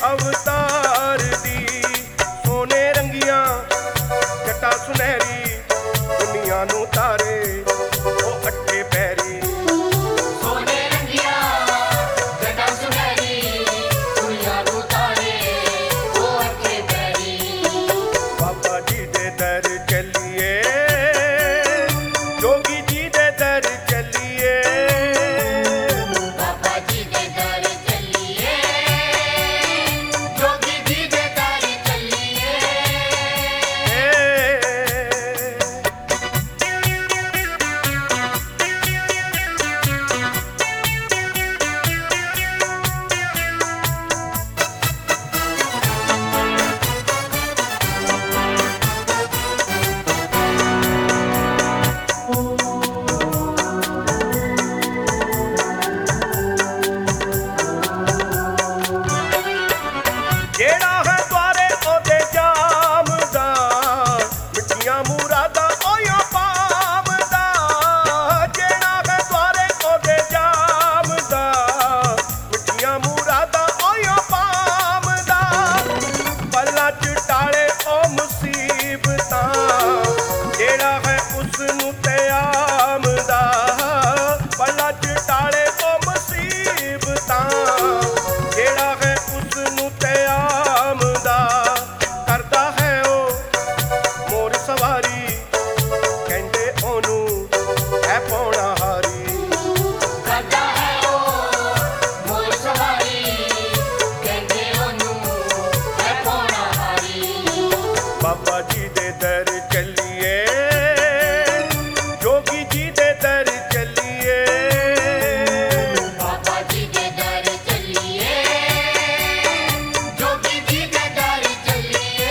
ਅਵਤਾਰ ਦੀ। ਸੋਨੇ ਰੰਗੀਆਂ ਜਟਾ ਸੁਨਹਿਰੀ ਦੁਨੀਆ ਨੂੰ ਤਾਰੇ ਉਹ ਅੱਠੇ ਪੈਰੀ। ਸੋਨੇ ਰੰਗੀਆਂ ਜਟਾ ਸੁਨਹਿਰੀ ਦੁਨੀਆ ਨੂੰ ਤਾਰੇ ਉਹ ਅੱਠੇ ਪੈਰੀ। ਬਾਬਾ ਜੀ ਦੇ ਦਰ ਚੱਲੀਏ, ਜੋਗੀ ਜੀ ਦੇ ਦਰ ਚੱਲੀਏ। ਬਾਬਾ ਜੀ ਦੇ ਦਰ ਚੱਲੀਏ, ਜੋਗੀ ਜੀ ਦੇ ਦਰ ਚੱਲੀਏ। ਜਿਹੜਾ ਹੈ ਦੁਆਰੇ ਉਹਦੇ ਜਾਮਦਾ, ਮਿੱਠੀਆਂ ਮੁਰਾਦਾਂ ਉਹੋ ਪਾਮਦਾ। ਜਿਹੜਾ ਹੈ ਦੁਆਰੇ ਉਹਦੇ ਜਾਮਦਾ, ਮਿੱਠੀਆਂ ਮੁਰਾਦਾਂ ਉਹੋ ਪਾਮਦਾ। ਪਲਾਂ 'ਚ ਟਾਲੇ ਉਹ ਮੁਸੀਬਤਾਂ, ਜਿਹੜਾ ਹੈ ਉਸ ਨੂੰ ਤੇ ਆਮਦਾ। ਪਲਾਂ 'ਚ ਟਾਲੇ ਉਹ ਮੁਸੀਬਤਾਂ, ਜਿਹੜਾ ਹੈ ਉਸ ਨੂੰ ਤੇ ਆਮਦਾ। ਕਰਦਾ ਹੈ ਉਹ ਮੋਰ ਸਵਾਰੀ, ਕਹਿੰਦੇ ਉਹਨੂੰ ਹੈ ਪੌਣਾ ਹਾਰੀ। ਕਰਦਾ ਹੈ ਉਹ ਮੋਰ ਸਵਾਰੀ, ਕਹਿੰਦੇ ਉਹਨੂੰ ਹੈ ਪੌਣਾ ਹਾਰੀ। ਬਾਬਾ ਜੀ ਦੇ ਦਰ ਚੱਲੀਏ, ਜੋਗੀ ਜੀ ਦੇ ਦਰ ਚੱਲੀਏ। ਬਾਬਾ ਜੀ ਦੇ ਦਰ ਚੱਲੀਏ, ਜੋਗੀ ਜੀ ਦੇ ਦਰ ਚੱਲੀਏ।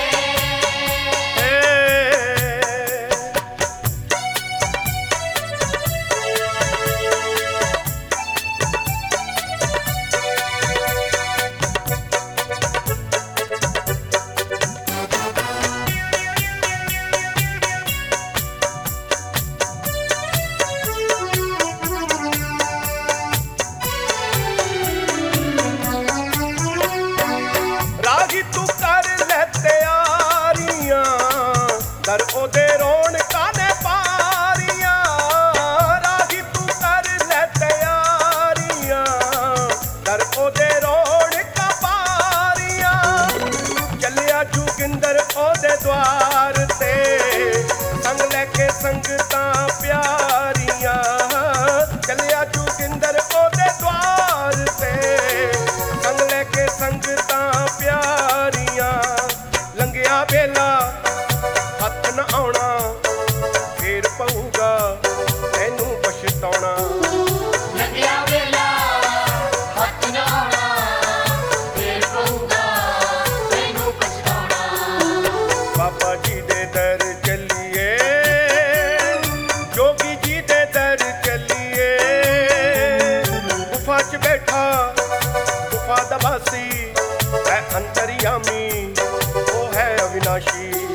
ਰਾਜੀ ਤੂੰ ਕਰ ਲੈ ਤਿਆਰੀਆਂ, ਦਰ ਉਹਦੇ ਰੌਣਕਾਂ ਨੇ ਪਾਰੀਆਂ। ਰਾਜੀ ਤੂੰ ਕਰ ਲੈ ਤਿਆਰੀਆਂ, ਦਰ ਉਹਦੇ ਰੌਣਕਾਂ ਪਾਰੀਆਂ। ਚੱਲਿਆ ਜੋਗਿੰਦਰ ਉਹਦੇ ਦੁਆਰ ਤੇ, ਸੰਗ ਲੈ ਕੇ ਸੰਗਤਾਂ ਪਿਆਰੀਆਂ। ਚੱਲਿਆ ਜੋਗਿੰਦਰ ਉਹਦੇ ਦੁਆਰ ਤੇ, ਸੰਗ ਲੈ ਕੇ ਸੰਗਤਾਂ ਪਿਆਰੀਆਂ। ਲੰਘਿਆ ਵੇਲਾ ਹੱਥ ਨਾ ਆਉਣਾ, ਫੇਰ ਪਊਗਾ ਤੈਨੂੰ ਪਛਤਾਉਣਾ। ਲੱਗਿਆ ਵੇਲਾ ਹੱਥ ਨਾ ਆਉਣਾ, ਫੇਰ ਪਊਗਾ ਤੈਨੂੰ ਪਛਤਾਉਣਾ। ਬਾਬਾ ਜੀ ਦੇ ਦਰ ਚੱਲੀਏ, ਜੋਗੀ ਜੀ ਦੇ ਦਰ ਚੱਲੀਏ। ਗੁਫਾ 'ਚ ਬੈਠਾ ਗੁਫਾ ਦਾ ਵਾਸੀ ਹੈ ਅੰਤਰਯਾਮੀ, ਉਹ ਹੈ ਅਵਿਨਾਸ਼ੀ।